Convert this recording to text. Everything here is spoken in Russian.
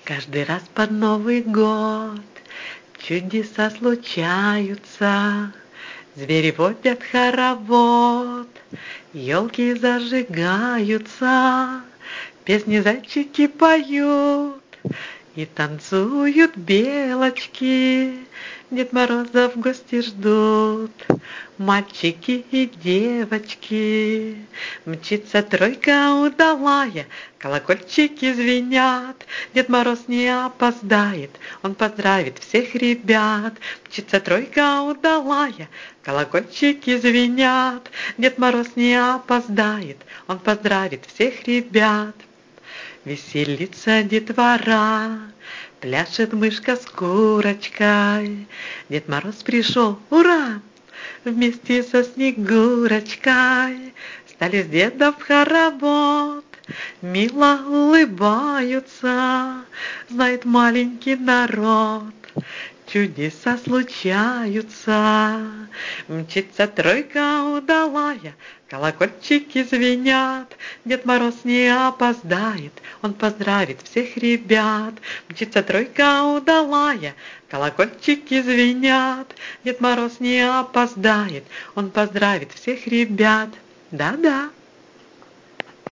Каждый раз под Новый год чудеса случаются. Звери водят хоровод, елки зажигаются, песни зайчики поют, и танцуют белочки. Дед Мороза в гости ждут мальчики и девочки. Мчится тройка удалая, колокольчики звенят. Дед Мороз не опоздает, он поздравит всех ребят. Мчится тройка удалая, колокольчики звенят. Дед Мороз не опоздает, он поздравит всех ребят. Веселится детвора, пляшет мышка с курочкой. Дед Мороз пришел, ура! Вместе со Снегурочкой стали с дедом в хоровод. Мило улыбаются, знает маленький народ. Чудеса случаются, мчится тройка удалая, колокольчики звенят. Дед Мороз не опоздает, он поздравит всех ребят. Мчится тройка удалая, колокольчики звенят. Дед Мороз не опоздает, он поздравит всех ребят. Да-да.